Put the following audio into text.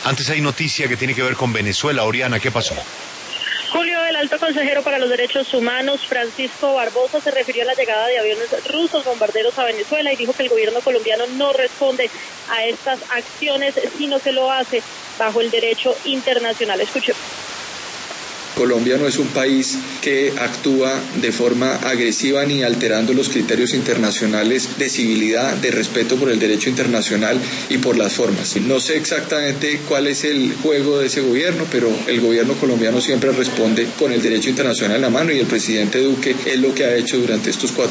Antes hay noticia que tiene que ver con Venezuela. Oriana, ¿qué pasó? Julio, el alto consejero para los derechos humanos, Francisco Barbosa, se refirió a la llegada de aviones rusos bombarderos a Venezuela y dijo que el gobierno colombiano no responde a estas acciones, sino que lo hace bajo el derecho internacional. Escuchemos. Colombia no es un país que actúa de forma agresiva ni alterando los criterios internacionales de civilidad, de respeto por el derecho internacional y por las formas. No sé exactamente cuál es el juego de ese gobierno, pero el gobierno colombiano siempre responde con el derecho internacional en la mano y el presidente Duque es lo que ha hecho durante estos 4